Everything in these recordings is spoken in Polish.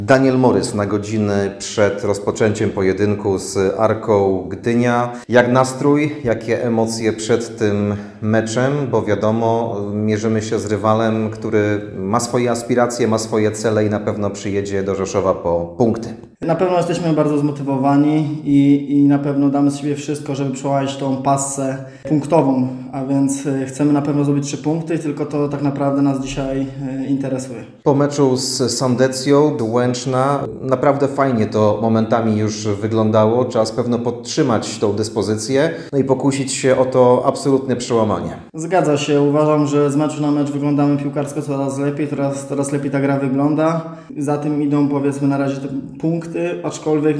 Daniel Morys na godziny przed rozpoczęciem pojedynku z Arką Gdynia. Jak nastrój, jakie emocje przed tym meczem? Bo wiadomo, mierzymy się z rywalem, który ma swoje aspiracje, ma swoje cele i na pewno przyjedzie do Rzeszowa po punkty. Na pewno jesteśmy bardzo zmotywowani i na pewno damy z siebie wszystko, żeby przełamać tą passę punktową, a więc chcemy na pewno zdobyć 3 punkty, tylko to tak naprawdę nas dzisiaj interesuje. Po meczu z Sandecją Łęczna naprawdę fajnie to momentami już wyglądało. Czas pewno podtrzymać tą dyspozycję i pokusić się o to absolutne przełamanie. Zgadza się. Uważam, że z meczu na mecz wyglądamy piłkarsko coraz lepiej, coraz lepiej ta gra wygląda. Za tym idą powiedzmy na razie te punkty, aczkolwiek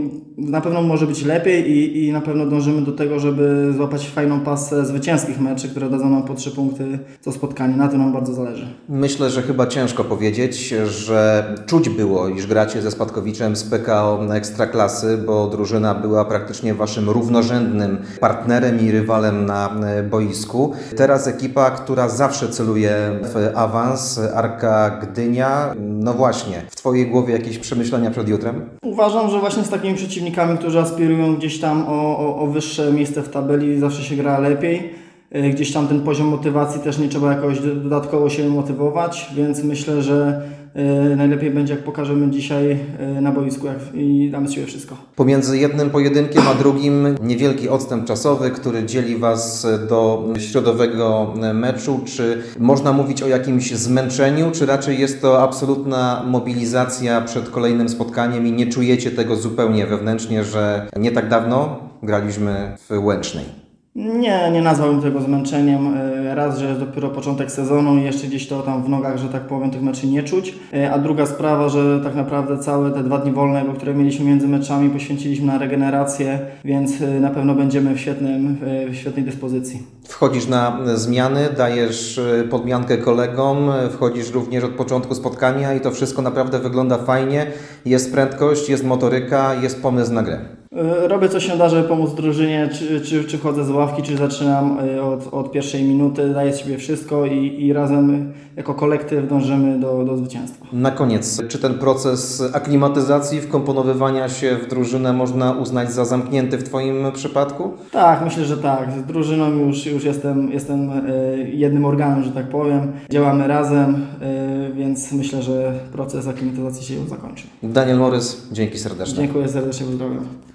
na pewno może być lepiej i na pewno dążymy do tego, żeby złapać fajną pasę zwycięskich meczy, które dadzą nam po 3 punkty co spotkanie. Na tym nam bardzo zależy. Myślę, że chyba ciężko powiedzieć, że czuć było, iż gracie ze Spadkowiczem z PKO Ekstraklasy, bo drużyna była praktycznie waszym równorzędnym partnerem i rywalem na boisku. Teraz ekipa, która zawsze celuje w awans, Arka Gdynia. No właśnie, w twojej głowie jakieś przemyślenia przed jutrem? Uważam, że właśnie z takimi przeciwnikami, którzy aspirują gdzieś tam o wyższe miejsce w tabeli, zawsze się gra lepiej. Gdzieś tam ten poziom motywacji też nie trzeba jakoś dodatkowo się motywować, więc myślę, że najlepiej będzie, jak pokażemy dzisiaj na boisku i damy z siebie wszystko. Pomiędzy jednym pojedynkiem a drugim niewielki odstęp czasowy, który dzieli was do środowego meczu. Czy można mówić o jakimś zmęczeniu, czy raczej jest to absolutna mobilizacja przed kolejnym spotkaniem i nie czujecie tego zupełnie wewnętrznie, że nie tak dawno graliśmy w Łęcznej? Nie nazwałbym tego zmęczeniem. Raz, że jest dopiero początek sezonu i jeszcze gdzieś to tam w nogach, że tak powiem, tych meczy nie czuć. A druga sprawa, że tak naprawdę całe te 2 dni wolnego, które mieliśmy między meczami, poświęciliśmy na regenerację, więc na pewno będziemy w świetnej dyspozycji. Wchodzisz na zmiany, dajesz podmiankę kolegom, wchodzisz również od początku spotkania i to wszystko naprawdę wygląda fajnie. Jest prędkość, jest motoryka, jest pomysł na grę. Robię co się da, żeby pomóc drużynie, czy wchodzę z ławki, czy zaczynam od pierwszej minuty, daję z siebie wszystko i razem jako kolektyw dążymy do zwycięstwa. Na koniec, czy ten proces aklimatyzacji, wkomponowywania się w drużynę można uznać za zamknięty w Twoim przypadku? Tak, myślę, że tak. Z drużyną już jestem jednym organem, że tak powiem. Działamy razem, więc myślę, że proces aklimatyzacji się już zakończy. Daniel Morys, dzięki serdecznie. Dziękuję serdecznie, pozdrawiam.